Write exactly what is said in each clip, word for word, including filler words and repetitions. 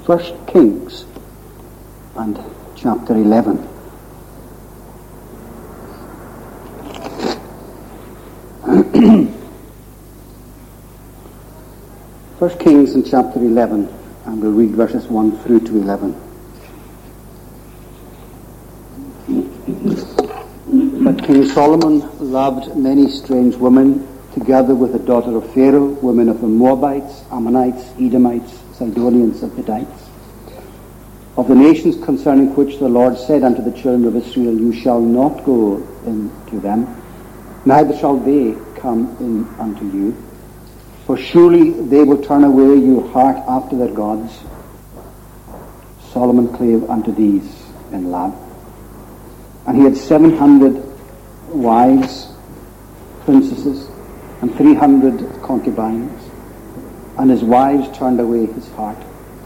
First Kings and chapter eleven. First Kings and chapter eleven, and we'll read verses one through to eleven. But King Solomon loved many strange women, together with the daughter of Pharaoh, women of the Moabites, Ammonites, Edomites, Sidonians, and Hittites, of the nations concerning which the Lord said unto the children of Israel, You shall not go into them, neither shall they come in unto you. For surely they will turn away your heart after their gods. Solomon clave unto these in Lab. And he had seven hundred wives, princesses, and three hundred concubines, and his wives turned away his heart.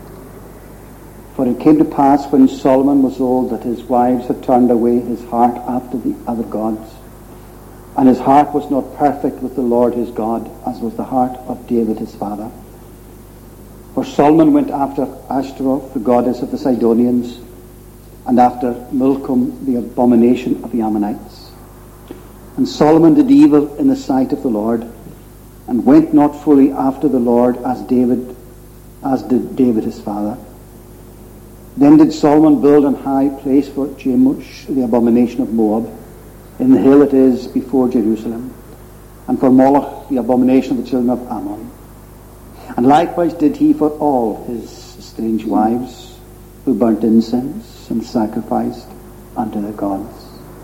For it came to pass when Solomon was old that his wives had turned away his heart after the other gods, and his heart was not perfect with the Lord his God, as was the heart of David his father. For Solomon went after Ashtaroth, the goddess of the Sidonians, and after Milcom, the abomination of the Ammonites. And Solomon did evil in the sight of the Lord, and went not fully after the Lord as David, as did David his father. Then did Solomon build an high place for Chemosh, the abomination of Moab, in the hill that is before Jerusalem, and for Moloch, the abomination of the children of Ammon. And likewise did he for all his strange wives, who burnt incense and sacrificed unto their gods.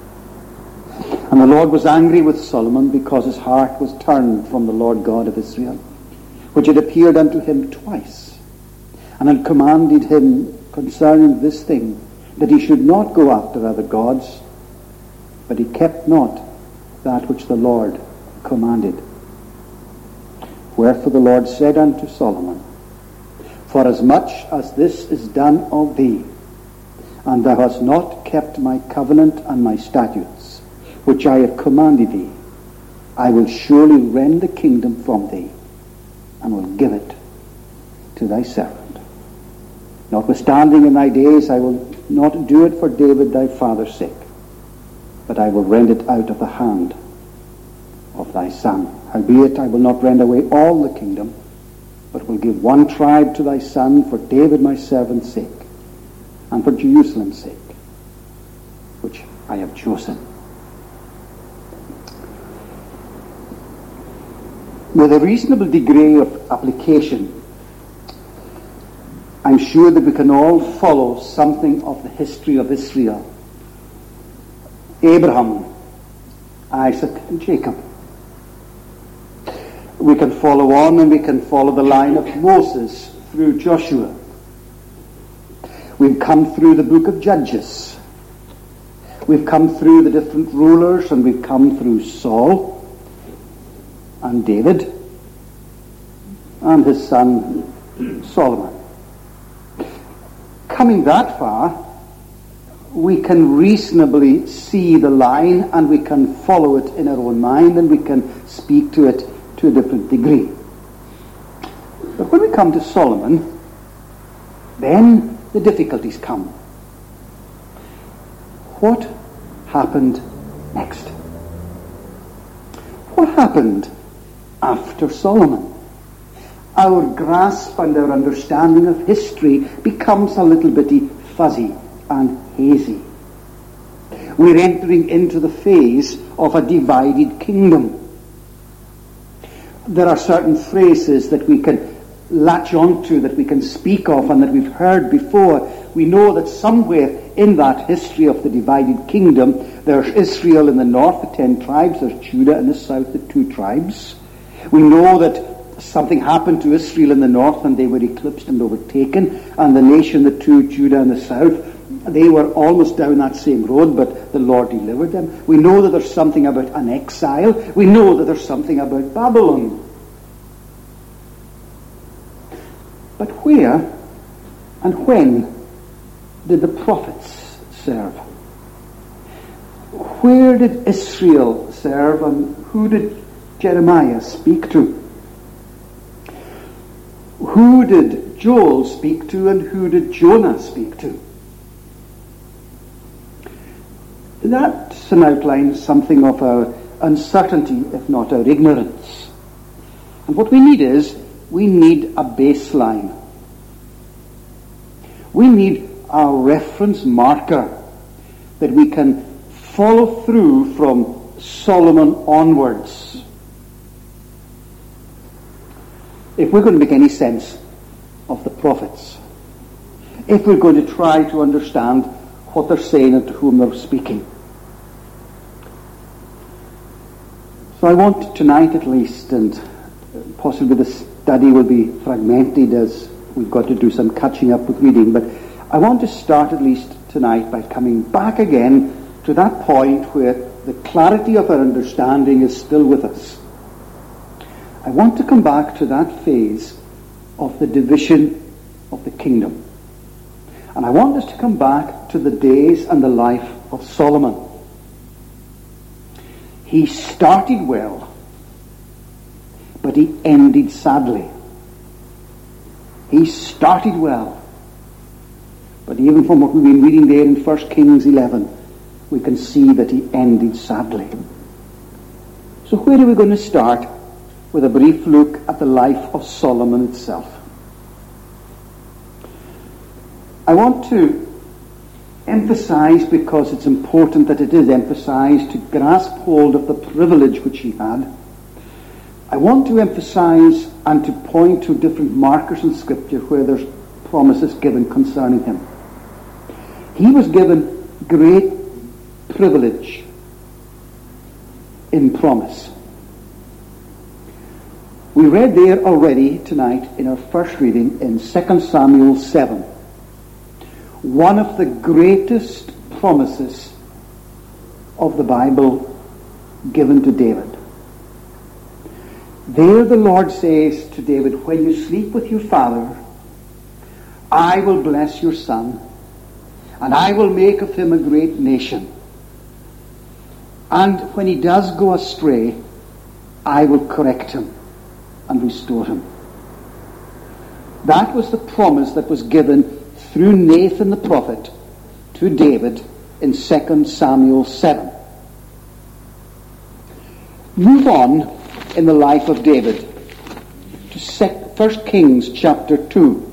And the Lord was angry with Solomon, because his heart was turned from the Lord God of Israel, which had appeared unto him twice, and had commanded him concerning this thing, that he should not go after other gods, but he kept not that which the Lord commanded. Wherefore the Lord said unto Solomon, Forasmuch as this is done of thee, and thou hast not kept my covenant and my statutes, which I have commanded thee, I will surely rend the kingdom from thee, and will give it to thy servant. Notwithstanding in thy days I will not do it for David thy father's sake, but I will rend it out of the hand of thy son. Howbeit I will not rend away all the kingdom, but will give one tribe to thy son for David my servant's sake, and for Jerusalem's sake, which I have chosen. With a reasonable degree of application, I'm sure that we can all follow something of the history of Israel. Abraham, Isaac, and Jacob. We can follow on, and we can follow the line of Moses through Joshua. We've come through the book of Judges. We've come through the different rulers, and we've come through Saul and David and his son Solomon. Coming that far, we can reasonably see the line, and we can follow it in our own mind, and we can speak to it to a different degree. But when we come to Solomon, then the difficulties come. What happened next? What happened after Solomon? Our grasp and our understanding of history becomes a little bit fuzzy and hazy. We're entering into the phase of a divided kingdom. There are certain phrases that we can latch onto, that we can speak of, and that we've heard before. We know that somewhere in that history of the divided kingdom, there's Israel in the north, the ten tribes, there's Judah in the south, the two tribes. We know that something happened to Israel in the north, and they were eclipsed and overtaken, and the nation, the two, Judah in the south, they were almost down that same road, but the Lord delivered them. We know that there's something about an exile. We know that there's something about Babylon. But where and when did the prophets serve? Where did Israel serve, and who did Jeremiah speak to? Who did Joel speak to, and who did Jonah speak to? That's an outline, something of our uncertainty, if not our ignorance. And what we need is, we need a baseline. We need a reference marker that we can follow through from Solomon onwards. If we're going to make any sense of the prophets, if we're going to try to understand what they're saying and to whom they're speaking. So I want tonight at least, and possibly the study will be fragmented as we've got to do some catching up with reading, but I want to start at least tonight by coming back again to that point where the clarity of our understanding is still with us. I want to come back to that phase of the division of the kingdom. And I want us to come back to the days and the life of Solomon. He started well, but he ended sadly. He started well, but even from what we've been reading there in First Kings eleven, we can see that he ended sadly. So where are we going to start? With a brief look at the life of Solomon itself. I want to emphasize, because it's important that it is emphasized, to grasp hold of the privilege which he had. I want to emphasize and to point to different markers in Scripture where there's promises given concerning him. He was given great privilege in promise. We read there already tonight in our first reading in Second Samuel seven, one of the greatest promises of the Bible given to David. There the Lord says to David, when you sleep with your father, I will bless your son, and I will make of him a great nation. And when he does go astray, I will correct him and restore him. That was the promise that was given through Nathan the prophet to David in Second Samuel seven. Move on in the life of David to First Kings chapter two.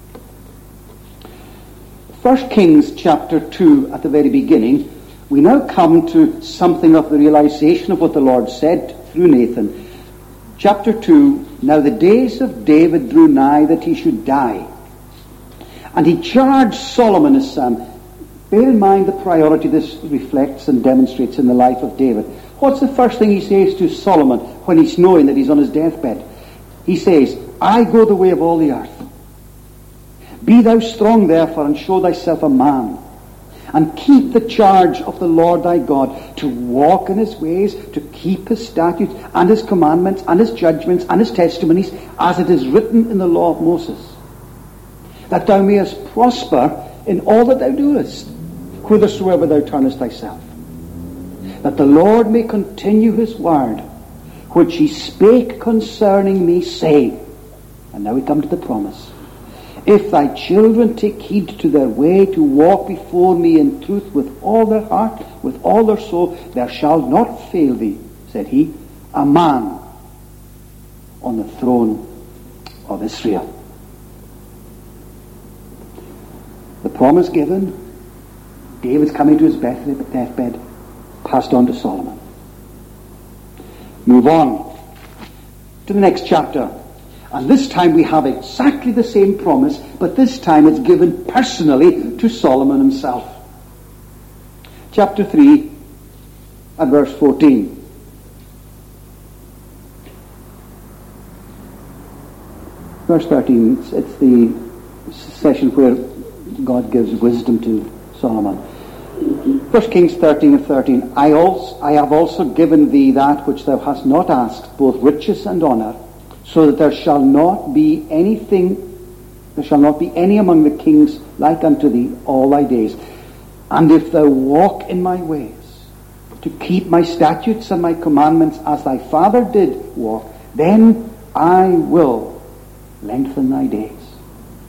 First Kings chapter two, at the very beginning, we now come to something of the realization of what the Lord said through Nathan. Chapter two, now the days of David drew nigh that he should die. And he charged Solomon his son. Bear in mind the priority this reflects and demonstrates in the life of David. What's the first thing he says to Solomon when he's knowing that he's on his deathbed? He says, I go the way of all the earth. Be thou strong therefore, and show thyself a man, and keep the charge of the Lord thy God, to walk in his ways, to keep his statutes, and his commandments, and his judgments, and his testimonies, as it is written in the law of Moses, that thou mayest prosper in all that thou doest, whithersoever thou turnest thyself. That the Lord may continue his word, which he spake concerning me, saying, and now we come to the promise, if thy children take heed to their way, to walk before me in truth with all their heart, with all their soul, there shall not fail thee, said he, a man on the throne of Israel. The promise given, David's coming to his deathbed, passed on to Solomon. Move on to the next chapter. And this time we have exactly the same promise, but this time it's given personally to Solomon himself. Chapter three and verse fourteen. Verse thirteen, it's, it's the session where God gives wisdom to Solomon. First Kings thirteen and thirteen. I also I have also given thee that which thou hast not asked, both riches and honour, so that there shall not be anything, there shall not be any among the kings like unto thee all thy days. And if thou walk in my ways, to keep my statutes and my commandments as thy father did walk, then I will lengthen thy days.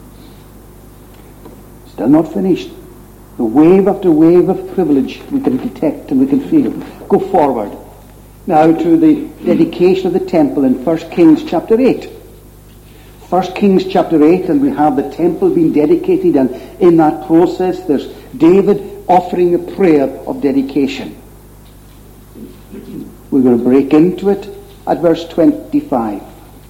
Still not finished. The wave after wave of privilege we can detect and we can feel. Go forward now to the dedication of the temple in First Kings chapter eight. First Kings chapter eight, and we have the temple being dedicated, and in that process there's David offering a prayer of dedication. We're going to break into it at verse twenty-five.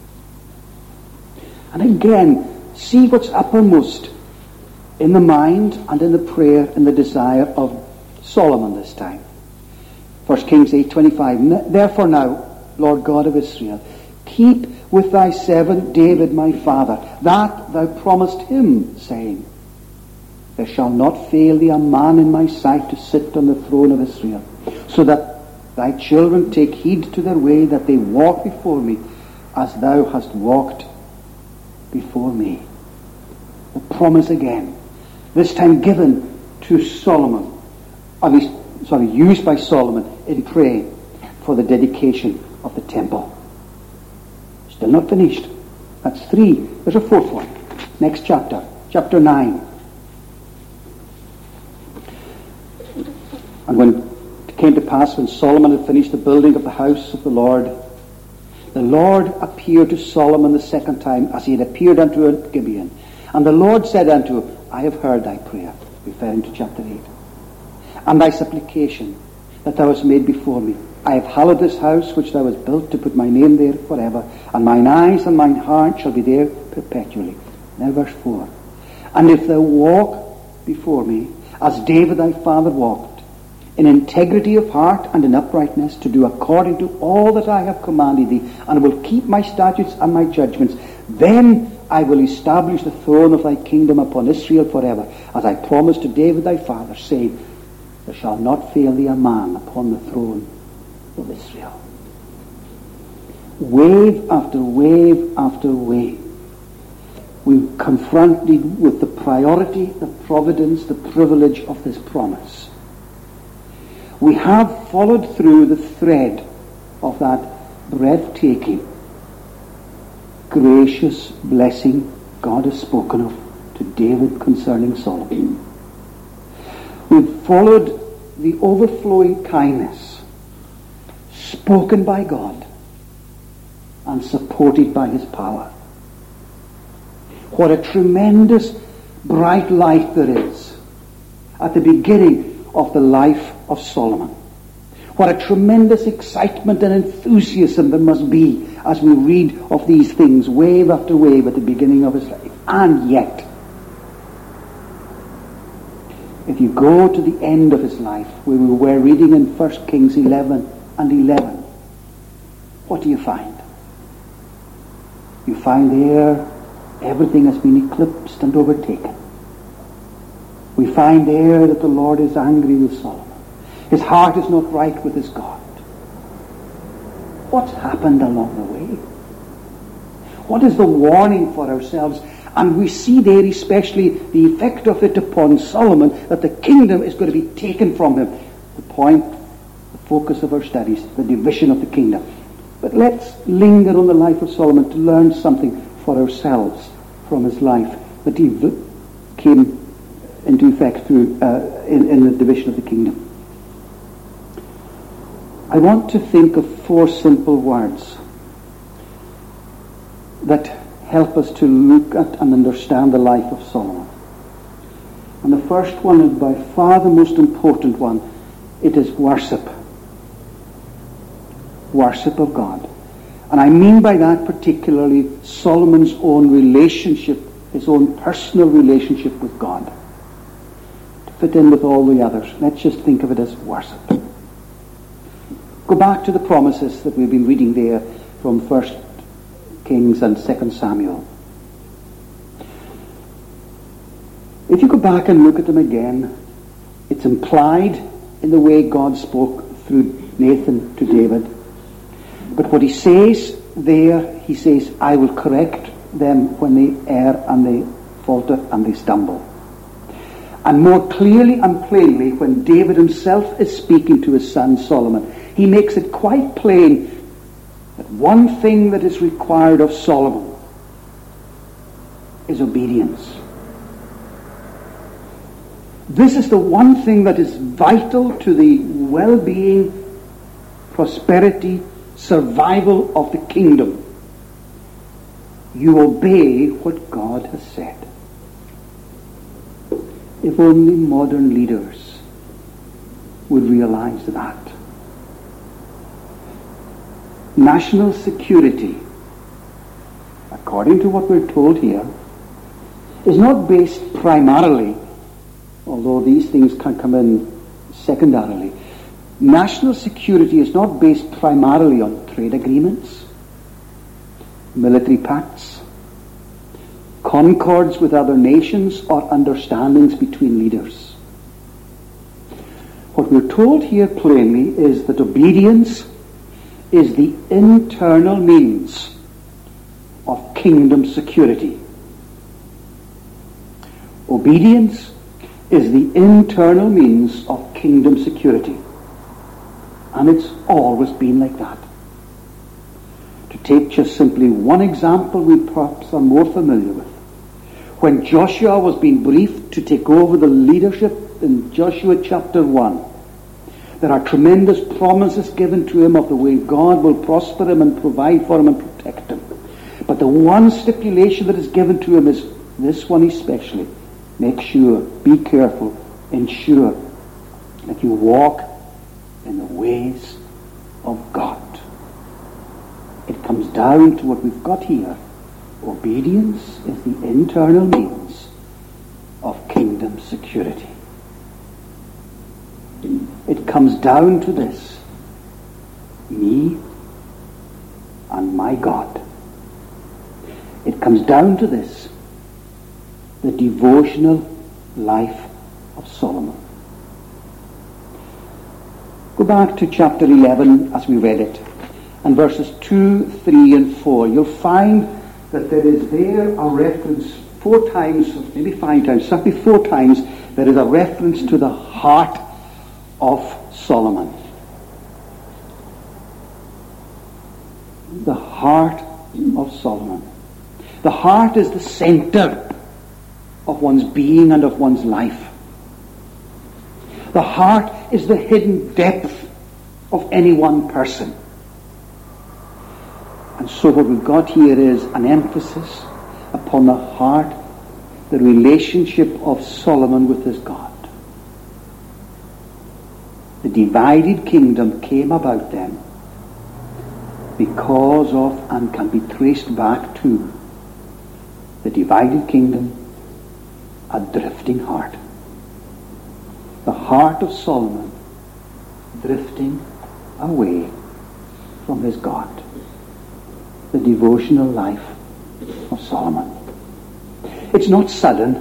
And again, see what's uppermost in the mind and in the prayer and the desire of Solomon this time. First Kings eight twenty-five. Therefore now, Lord God of Israel, keep with thy servant David my father, that thou promised him, saying, there shall not fail thee a man in my sight to sit on the throne of Israel, so that thy children take heed to their way, that they walk before me as thou hast walked before me. The promise again, this time given to Solomon, at least, sorry, used by Solomon in praying for the dedication of the temple. Still not finished. That's three. There's a fourth one. Next chapter, chapter nine. And when it came to pass, when Solomon had finished the building of the house of the Lord, the Lord appeared to Solomon the second time, as he had appeared unto him at Gibeon. And the Lord said unto him, I have heard thy prayer, referring to chapter eight, and thy supplication that thou hast made before me. I have hallowed this house which thou hast built to put my name there forever, and mine eyes and mine heart shall be there perpetually. Now verse four. And if thou walk before me, as David thy father walked, in integrity of heart and in uprightness, to do according to all that I have commanded thee, and will keep my statutes and my judgments, then I will establish the throne of thy kingdom upon Israel forever, as I promised to David thy father, saying, there shall not fail thee a man upon the throne of Israel. Wave after wave after wave, we're confronted with the priority, the providence, the privilege of this promise. We have followed through the thread of that breathtaking, gracious blessing God has spoken of to David concerning Solomon. We've followed the overflowing kindness spoken by God and supported by his power. What a tremendous bright light there is at the beginning of the life of Solomon. What a tremendous excitement and enthusiasm there must be as we read of these things wave after wave at the beginning of his life. And yet, if you go to the end of his life, where we were reading in First Kings eleven and eleven, what do you find? You find there everything has been eclipsed and overtaken. We find there that the Lord is angry with Solomon. His heart is not right with his God. What's happened along the way? What is the warning for ourselves? And we see there especially the effect of it upon Solomon, that the kingdom is going to be taken from him. The point, the focus of our studies, the division of the kingdom. But let's linger on the life of Solomon to learn something for ourselves from his life that he came into effect through uh, in, in the division of the kingdom. I want to think of four simple words that help us to look at and understand the life of Solomon. And the first one is by far the most important one. It is worship. Worship of God. And I mean by that particularly Solomon's own relationship, his own personal relationship with God. To fit in with all the others, let's just think of it as worship. Go back to the promises that we've been reading there from First Kings and Second Samuel. If you go back and look at them again, it's implied in the way God spoke through Nathan to David. But what he says there, he says, I will correct them when they err and they falter and they stumble. And more clearly and plainly, when David himself is speaking to his son Solomon, he makes it quite plain that one thing that is required of Solomon is obedience. This is the one thing that is vital to the well-being, prosperity, survival of the kingdom. You obey what God has said. If only modern leaders would realize that. National security, according to what we're told here, is not based primarily, although these things can come in secondarily. National security is not based primarily on trade agreements, military pacts, concords with other nations, or understandings between leaders. What we're told here plainly is that obedience is the internal means of kingdom security. Obedience is the internal means of kingdom security. And it's always been like that. To take just simply one example we perhaps are more familiar with. When Joshua was being briefed to take over the leadership in Joshua chapter one, there are tremendous promises given to him of the way God will prosper him and provide for him and protect him. But the one stipulation that is given to him is this one especially. Make sure, be careful, ensure that you walk in the ways of God. It comes down to what we've got here. Obedience is the internal means of kingdom security. It comes down to this: me and my God. It comes down to this: the devotional life of Solomon. Go back to chapter eleven as we read it, and verses two, three, and four. You'll find that there is there a reference four times, maybe five times, certainly four times, there is a reference to the heart of Solomon. The heart of Solomon. The heart is the center of one's being and of one's life. The heart is the hidden depth of any one person. And so what we've got here is an emphasis upon the heart, the relationship of Solomon with his God. The divided kingdom came about then because of, and can be traced back to, the divided kingdom, a drifting heart. The heart of Solomon drifting away from his God. The devotional life of Solomon. It's not sudden.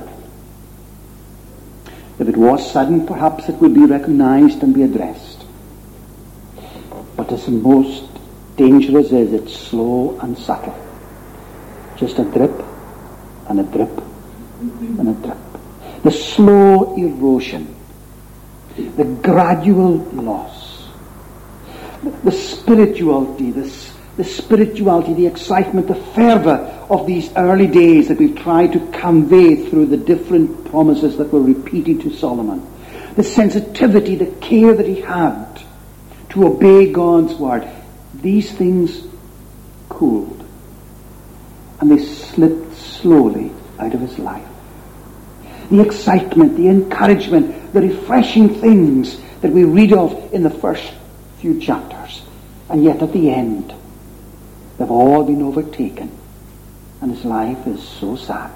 If it was sudden, perhaps it would be recognized and be addressed. But as the most dangerous is, it's slow and subtle. Just a drip and a drip and a drip. The slow erosion, the gradual loss, the, the spirituality, the, the spirituality, the excitement, the fervor of these early days that we've tried to convey through the different promises that were repeated to Solomon. The sensitivity, the care that he had to obey God's word. These things cooled, and they slipped slowly out of his life. The excitement, the encouragement, the refreshing things that we read of in the first few chapters, and yet at the end they've all been overtaken, and his life is so sad.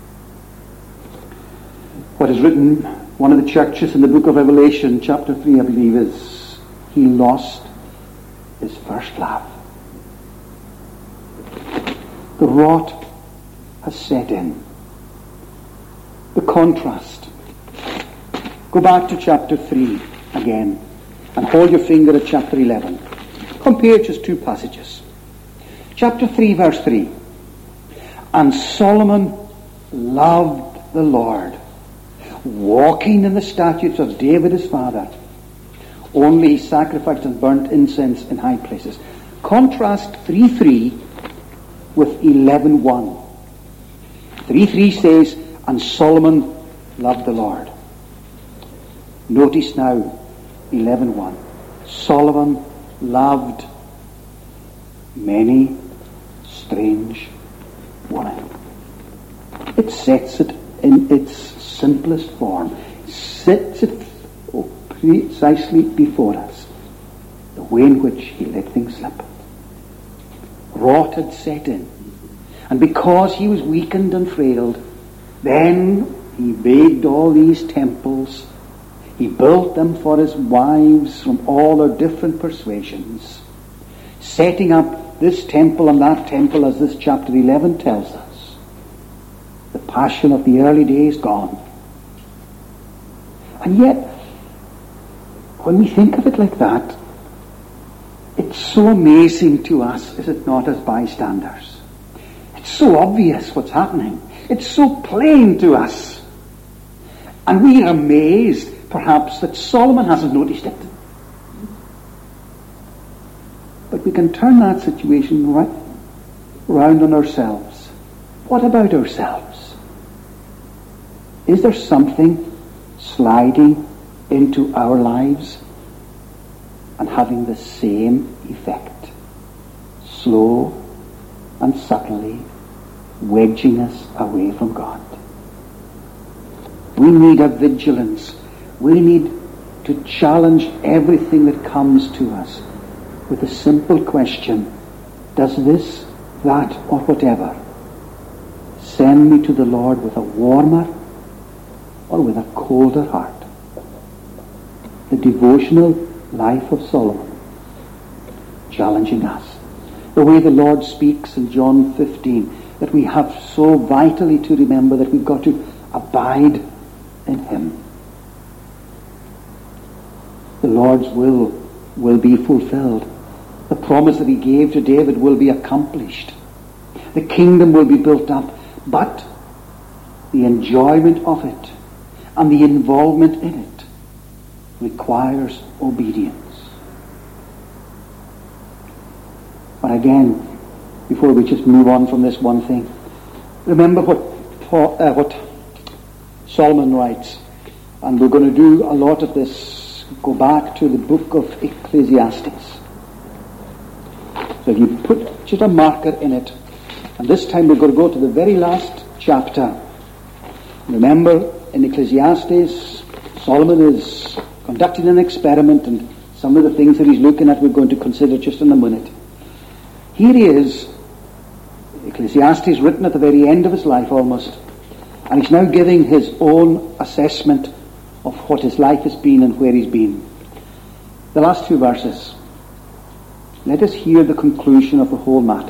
What is written, one of the churches in the book of Revelation, chapter three, I believe, is he lost his first love. The rot has set in. The contrast. Go back to chapter three again and hold your finger at chapter eleven. Compare just two passages. Chapter three, verse three. And Solomon loved the Lord, walking in the statutes of David his father. Only he sacrificed and burnt incense in high places. Contrast three three with eleven one. three three says, and Solomon loved the Lord. Notice now, eleven one. Solomon loved many strange women. It sets it in its simplest form, sets it precisely before us, the way in which he let things slip. Rot had set in, and because he was weakened and frailed, then he made all these temples. He built them for his wives from all their different persuasions, setting up this temple and that temple, as this chapter eleven tells us. The passion of the early days gone. And yet, when we think of it like that, it's so amazing to us, is it not, as bystanders? It's so obvious what's happening. It's so plain to us. And we are amazed, perhaps, that Solomon hasn't noticed it. But we can turn that situation right round on ourselves. What about ourselves? Is there something sliding into our lives and having the same effect, slow and subtly wedging us away from God? We need a vigilance. We need to challenge everything that comes to us with a simple question: does this, that, or whatever send me to the Lord with a warmer or with a colder heart? The devotional life of Solomon challenging us. The way the Lord speaks in John fifteen, that we have so vitally to remember that we've got to abide in him. The Lord's will will be fulfilled. The promise that he gave to David will be accomplished. The kingdom will be built up, but the enjoyment of it and the involvement in it requires obedience. But again, before we just move on from this one thing, remember what Paul, uh, what Solomon writes, and we're going to do a lot of this. Go back to the book of Ecclesiastes. So if you put just a marker in it, and this time we're going to go to the very last chapter. Remember, in Ecclesiastes, Solomon is conducting an experiment, and some of the things that he's looking at we're going to consider just in a minute. Here he is, Ecclesiastes written at the very end of his life almost, and he's now giving his own assessment of what his life has been and where he's been. The last two verses. Let us hear the conclusion of the whole matter.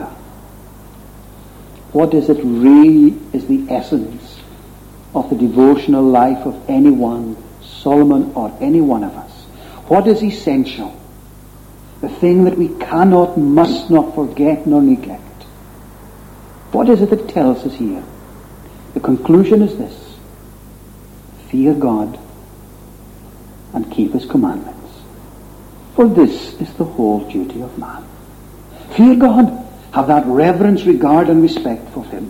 What is it really is the essence of the devotional life of anyone, Solomon or any one of us? What is essential? The thing that we cannot, must not forget nor neglect. What is it that tells us here? The conclusion is this: fear God and keep his commandments. For this is the whole duty of man. Fear God, have that reverence, regard and respect for him,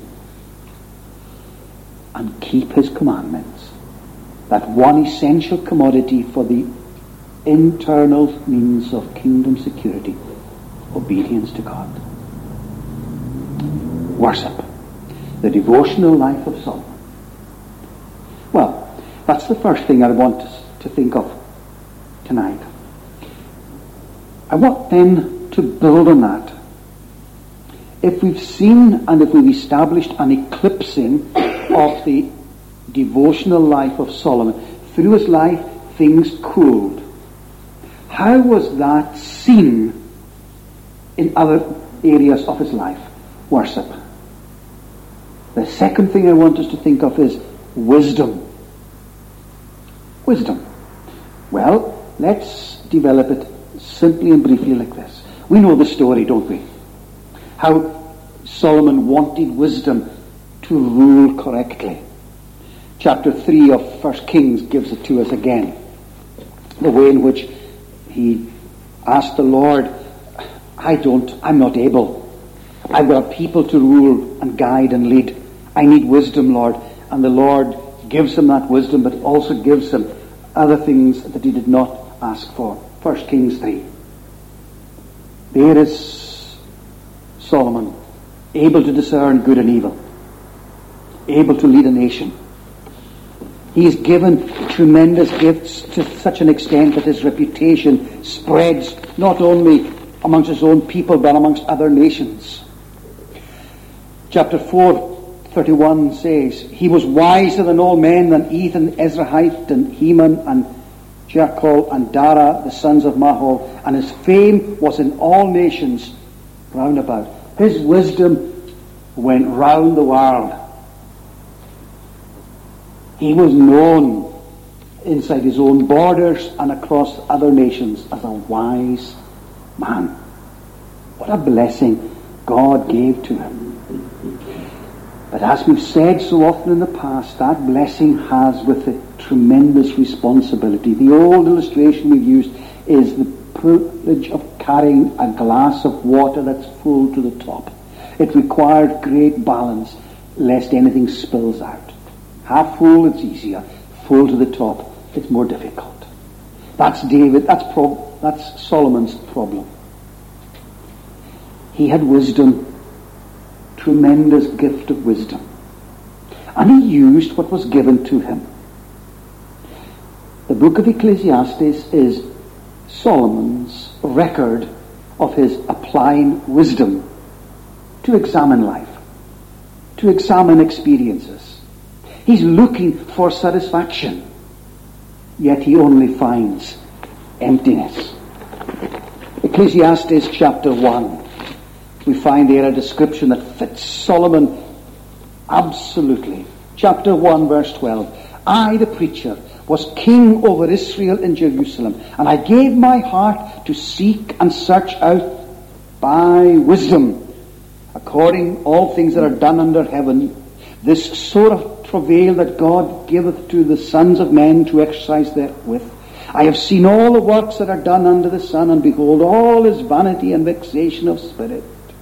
and keep his commandments. That one essential commodity for the internal means of kingdom security, obedience to God. Worship, the devotional life of Solomon. Well, that's the first thing I want us to think of tonight. I want then to build on that. If we've seen and if we've established an eclipsing of the devotional life of Solomon, through his life things cooled. How was that seen in other areas of his life? Worship. The second thing I want us to think of is wisdom. Wisdom. Well, let's develop it simply and briefly like this. We know the story, don't we? How Solomon wanted wisdom to rule correctly. Chapter three of First Kings gives it to us again. The way in which he asked the Lord, I don't, I'm not able. I've got people to rule and guide and lead. I need wisdom, Lord. And the Lord gives him that wisdom, but also gives him other things that he did not ask for. First Kings three. There is Solomon, able to discern good and evil, able to lead a nation. He is given tremendous gifts to such an extent that his reputation spreads not only amongst his own people but amongst other nations. Chapter four, thirty-one says, he was wiser than all men, than Ethan, Ezrahite, and Heman, and Jachol, and Dara, the sons of Mahol, and his fame was in all nations round about. His wisdom went round the world. He was known inside his own borders and across other nations as a wise man. What a blessing God gave to him. But as we've said so often in the past, that blessing has with it tremendous responsibility. The old illustration we've used is the privilege of carrying a glass of water that's full to the top. It required great balance lest anything spills out. Half full, it's easier. Full to the top, it's more difficult. That's David, that's, prob- that's Solomon's problem. He had wisdom, tremendous gift of wisdom. And he used what was given to him. The book of Ecclesiastes is Solomon's record of his applying wisdom to examine life, to examine experiences. He's looking for satisfaction, yet he only finds emptiness. Ecclesiastes chapter one. We find there a description that fits Solomon absolutely. Chapter one, verse twelve. I, the preacher, was king over Israel in Jerusalem, and I gave my heart to seek and search out by wisdom, according all things that are done under heaven, this sort of travail that God giveth to the sons of men to exercise therewith. I have seen all the works that are done under the sun, and behold, all is vanity and vexation of spirit.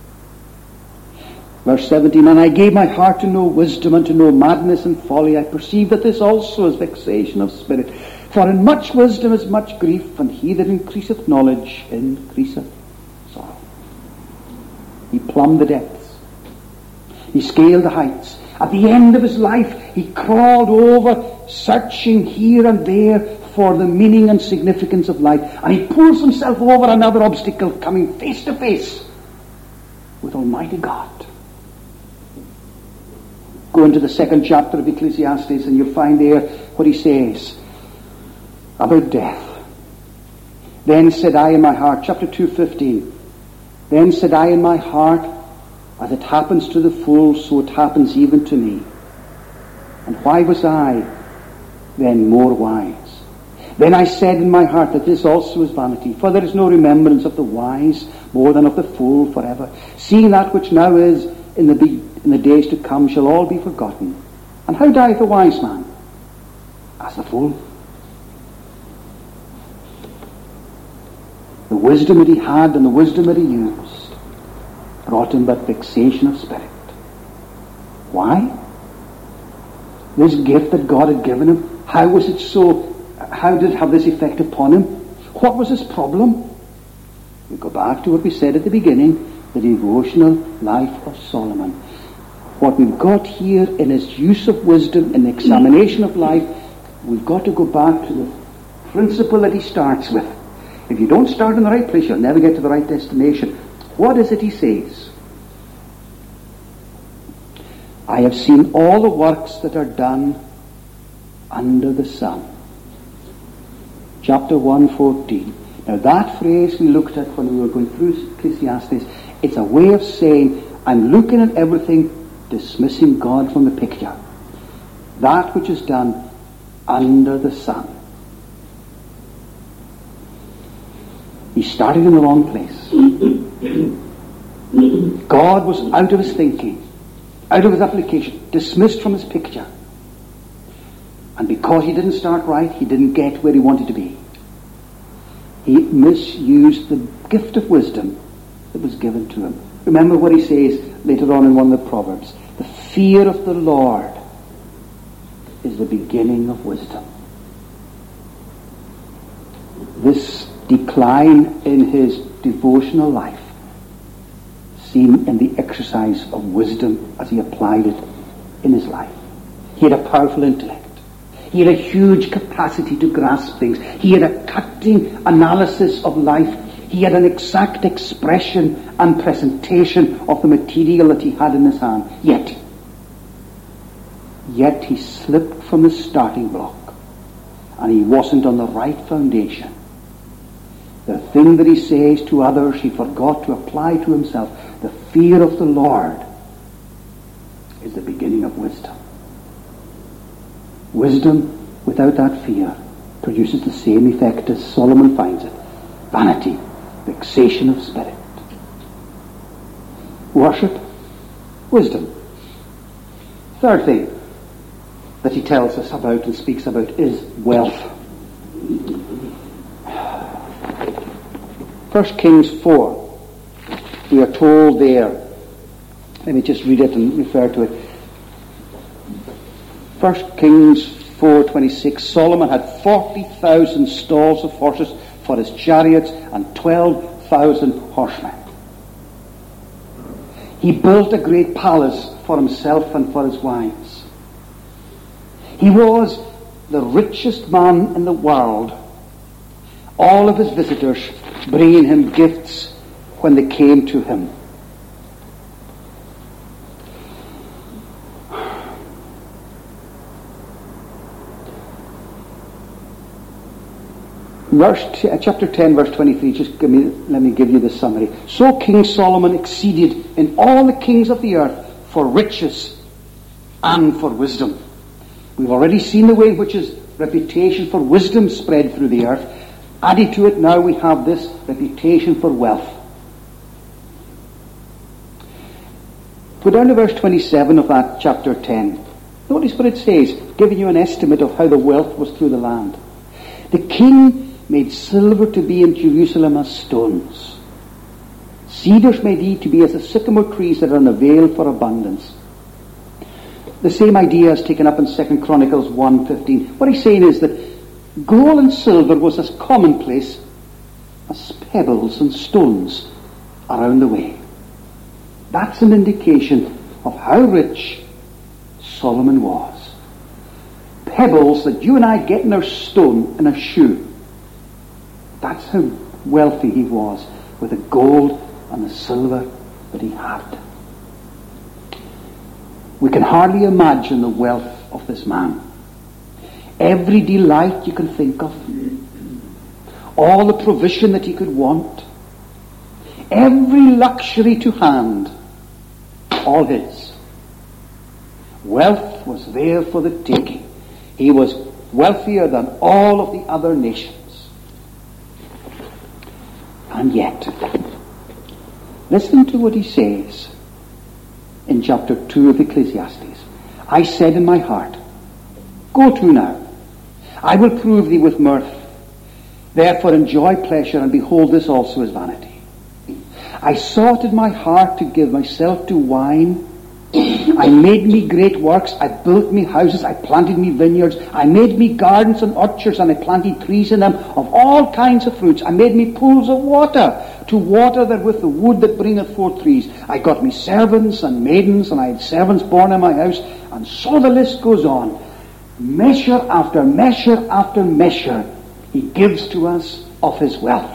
Verse seventeen, and I gave my heart to know wisdom and to know madness and folly. I perceive that this also is vexation of spirit. For in much wisdom is much grief, and he that increaseth knowledge increaseth sorrow. He plumbed the depths. He scaled the heights. At the end of his life, he crawled over, searching here and there for the meaning and significance of life. And he pulls himself over another obstacle, coming face to face with Almighty God. Go into the second chapter of Ecclesiastes and you'll find there what he says about death. Then said I in my heart, chapter two fifteen, then said I in my heart, as it happens to the fool, so it happens even to me. And why was I then more wise? Then I said in my heart that this also is vanity, for there is no remembrance of the wise more than of the fool forever. Seeing that which now is, in the, be- in the days to come, shall all be forgotten. And how dieth the wise man? As the fool. The wisdom that he had and the wisdom that he used brought him but vexation of spirit. Why? This gift that God had given him, how was it so, how did it have this effect upon him? What was his problem? We go back to what we said at the beginning, the devotional life of Solomon. What we've got here in his use of wisdom, in the examination of life, we've got to go back to the principle that he starts with. If you don't start in the right place, you'll never get to the right destination. What is it he says? I have seen all the works that are done under the sun. Chapter one fourteen. Now that phrase we looked at when we were going through Ecclesiastes, it's a way of saying, I'm looking at everything, dismissing God from the picture. That which is done under the sun. He started in the wrong place. God was out of his thinking, out of his application, dismissed from his picture. And because he didn't start right, he didn't get where he wanted to be. He misused the gift of wisdom that was given to him. Remember what he says later on in one of the Proverbs. The fear of the Lord is the beginning of wisdom. this decline in his devotional life seen in the exercise of wisdom as he applied it in his life. He had a powerful intellect. He had a huge capacity to grasp things. He had a cutting analysis of life. He had an exact expression and presentation of the material that he had in his hand. Yet, yet he slipped from the starting block, and he wasn't on the right foundation. The thing that he says to others, he forgot to apply to himself. The fear of the Lord is the beginning of wisdom. Wisdom without that fear produces the same effect as Solomon finds it: vanity, vexation of spirit. Worship, wisdom. Third thing that he tells us about and speaks about is wealth. First Kings four, we are told there, let me just read it and refer to it. First Kings four twenty-six, Solomon had forty thousand stalls of horses for his chariots and twelve thousand horsemen. He built a great palace for himself and for his wives. He was the richest man in the world, all of his visitors bringing him gifts when they came to him. Verse t- chapter ten, verse twenty-three, just give me, let me give you the summary. So King Solomon exceeded in all the kings of the earth for riches and for wisdom. We've already seen the way in which his reputation for wisdom spread through the earth. Added to it now we have this reputation for wealth. Go down to verse twenty-seven of that chapter ten. Notice what it says, giving you an estimate of how the wealth was through the land. The king made silver to be in Jerusalem as stones. Cedars made he to be as the sycamore trees that are in the vale for abundance. The same idea is taken up in Second Chronicles one fifteen. What he's saying is that gold and silver was as commonplace as pebbles and stones around the way. That's an indication of how rich Solomon was. Pebbles that you and I get in our stone in a shoe. That's how wealthy he was with the gold and the silver that he had. We can hardly imagine the wealth of this man. Every delight you can think of, all the provision that he could want, every luxury to hand, all his. Wealth was there for the taking. He was wealthier than all of the other nations. And yet, listen to what he says in chapter two of Ecclesiastes. I said in my heart, go to now. I will prove thee with mirth. Therefore enjoy pleasure, and behold, this also is vanity. I sought in my heart to give myself to wine. I made me great works. I built me houses. I planted me vineyards. I made me gardens and orchards, and I planted trees in them of all kinds of fruits. I made me pools of water to water therewith the wood that bringeth forth trees. I got me servants and maidens, and I had servants born in my house. And so the list goes on. Measure after measure after measure he gives to us of his wealth.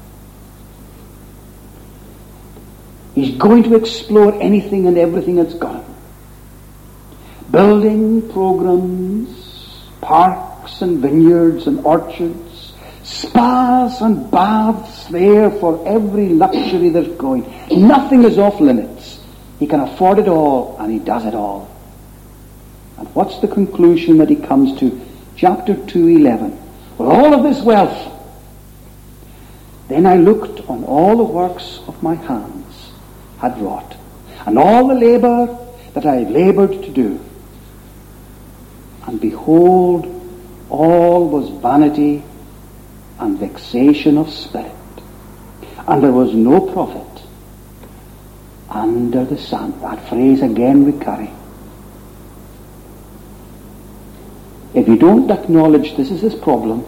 He's going to explore anything and everything that's got him. Building programs, parks and vineyards and orchards, spas and baths there for every luxury that's going. Nothing is off limits. He can afford it all, and he does it all. And what's the conclusion that he comes to? Chapter two eleven. With all of this wealth, then I looked on all the works of my hands had wrought, and all the labour that I had laboured to do. And behold, all was vanity and vexation of spirit, and there was no profit under the sun. That phrase again recurring. If you don't acknowledge this is his problem,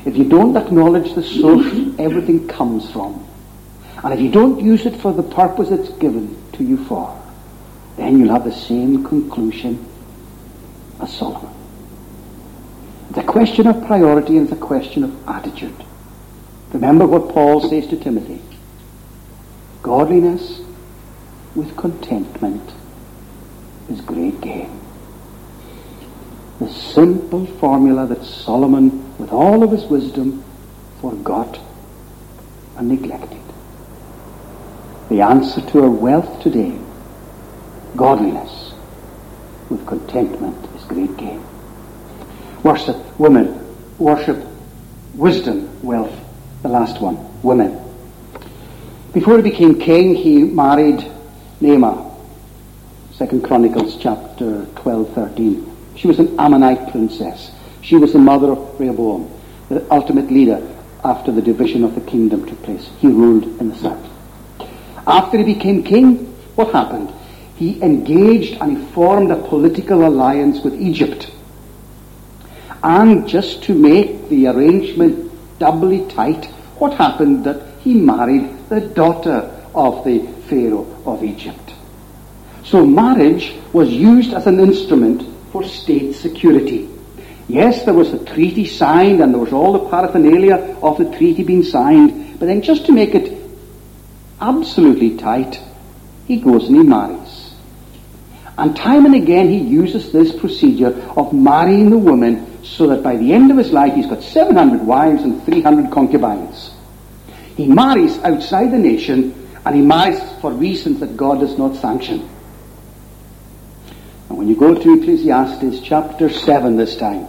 if you don't acknowledge the source everything comes from, and if you don't use it for the purpose it's given to you for, then you'll have the same conclusion as Solomon. It's a question of priority and it's a question of attitude. Remember what Paul says to Timothy. Godliness with contentment is great gain. The simple formula that Solomon, with all of his wisdom, forgot and neglected. The answer to our wealth today, godliness with contentment is great gain. Worship women, worship wisdom, wealth. The last one, women. Before he became king, he married Naamah. Second Chronicles chapter twelve, thirteen. She was an Ammonite princess. She was the mother of Rehoboam, the ultimate leader after the division of the kingdom took place. He ruled in the south. After he became king, what happened? He engaged and he formed a political alliance with Egypt. And just to make the arrangement doubly tight, what happened that he married the daughter of the Pharaoh of Egypt. So marriage was used as an instrument for state security. Yes, there was a treaty signed and there was all the paraphernalia of the treaty being signed, but then just to make it absolutely tight, he goes and he marries. And time and again he uses this procedure of marrying the woman so that by the end of his life he's got seven hundred wives and three hundred concubines. He marries outside the nation and he marries for reasons that God does not sanction. And when you go to Ecclesiastes chapter seven this time,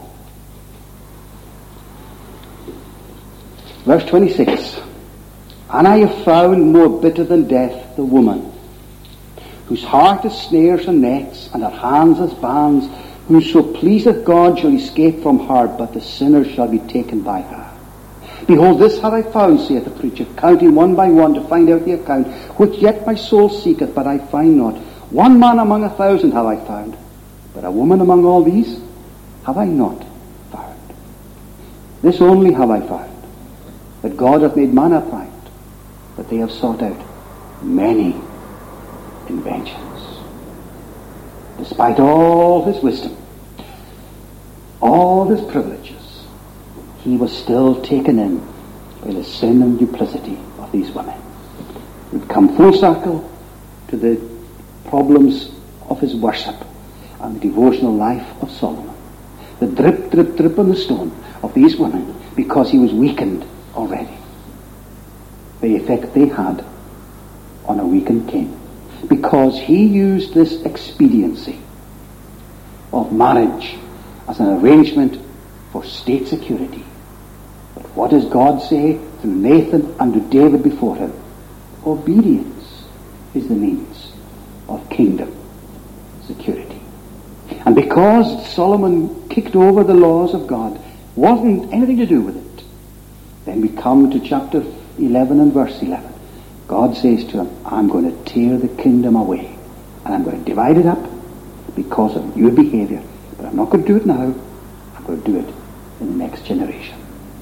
verse twenty-six, and I have found more bitter than death the woman, whose heart is snares and nets, and her hands as bands. Whoso pleaseth God shall escape from her, but the sinner shall be taken by her. Behold, this have I found, saith the preacher, counting one by one to find out the account, which yet my soul seeketh, but I find not. One man among a thousand have I found, but a woman among all these have I not found. This only have I found, that God hath made man upright, but they have sought out many inventions. Despite all his wisdom, all his privileges, he was still taken in by the sin and duplicity of these women. We've come full circle to the problems of his worship and the devotional life of Solomon. The drip, drip, drip on the stone of these women, because he was weakened already. The effect they had on a weakened king. Because he used this expediency of marriage as an arrangement for state security. But what does God say through Nathan and to David before him? Obedience is the means of kingdom security. And because Solomon kicked over the laws of God, wasn't anything to do with it, then we come to chapter eleven and verse eleven. God says to him, I'm going to tear the kingdom away and I'm going to divide it up because of your behavior. But I'm not going to do it now. I'm going to do it in the next generation.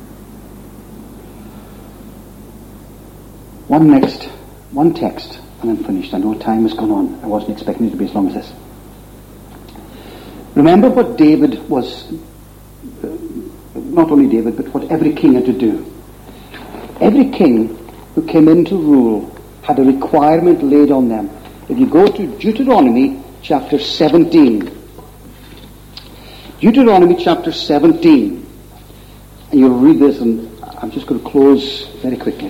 One next, one text, and I'm finished. I know time has gone on. I wasn't expecting it to be as long as this. Remember what David was, uh, not only David, but what every king had to do. Every king who came into rule had a requirement laid on them. If you go to Deuteronomy chapter seventeen, Deuteronomy chapter seventeen, and you'll read this, and I'm just going to close very quickly.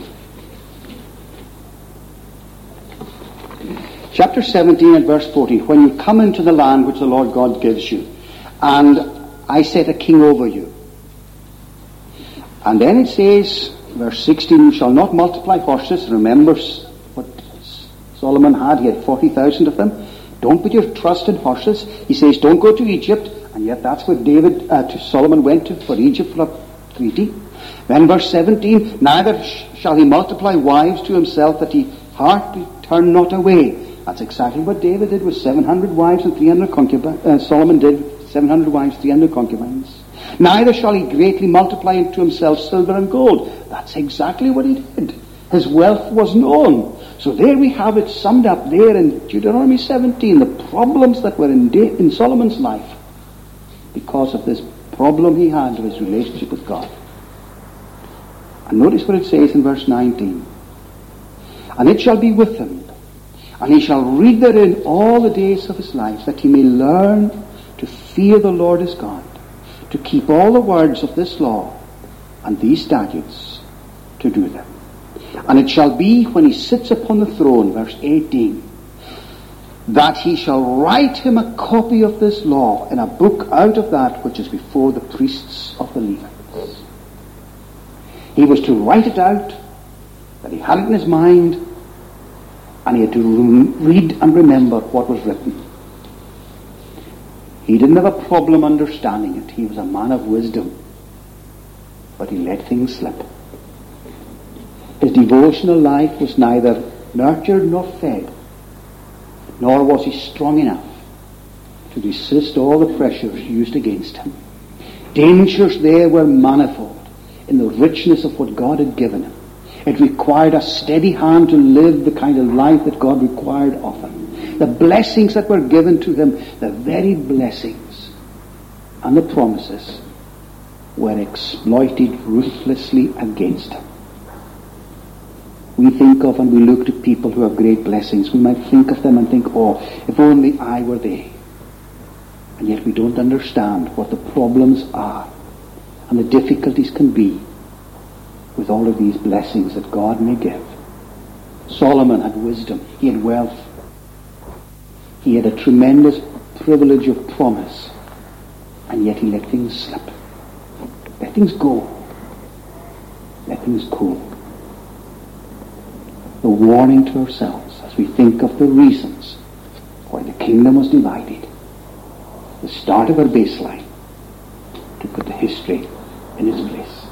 Chapter seventeen and verse fourteen, when you come into the land which the Lord God gives you, and I set a king over you. And then it says, verse sixteen, you shall not multiply horses. Remember what Solomon had. He had forty thousand of them. Don't put your trust in horses. He says, don't go to Egypt. And yet that's where David, uh, to Solomon went to, for Egypt for a treaty. Then verse seventeen, neither sh- shall he multiply wives to himself, that he heart turn not away. That's exactly what David did with seven hundred wives and three hundred concubines. Uh, Solomon did, seven hundred wives, three hundred concubines. Neither shall he greatly multiply unto himself silver and gold. That's exactly what he did. His wealth was known. So there we have it summed up there in Deuteronomy seventeen, the problems that were in, da- in Solomon's life because of this problem he had with his relationship with God. And notice what it says in verse nineteen. And it shall be with him, and he shall read therein all the days of his life, that he may learn to fear the Lord his God, to keep all the words of this law and these statutes, to do them. And it shall be when he sits upon the throne, verse eighteen, that he shall write him a copy of this law in a book out of that which is before the priests of the Levites. He was to write it out, that he had it in his mind, and he had to re- read and remember what was written. He didn't have a problem understanding it. He was a man of wisdom, but he let things slip. His devotional life was neither nurtured nor fed, nor was he strong enough to resist all the pressures used against him. Dangers there were manifold in the richness of what God had given him. It required a steady hand to live the kind of life that God required of him. The blessings that were given to him, the very blessings and the promises, were exploited ruthlessly against him. We think of and we look to people who have great blessings. We might think of them and think, oh, if only I were they. And yet we don't understand what the problems are and the difficulties can be with all of these blessings that God may give. Solomon had wisdom. He had wealth. He had a tremendous privilege of promise. And yet he let things slip. Let things go. Let things go. The warning to ourselves as we think of the reasons why the kingdom was divided. The start of our baseline to put the history in its place.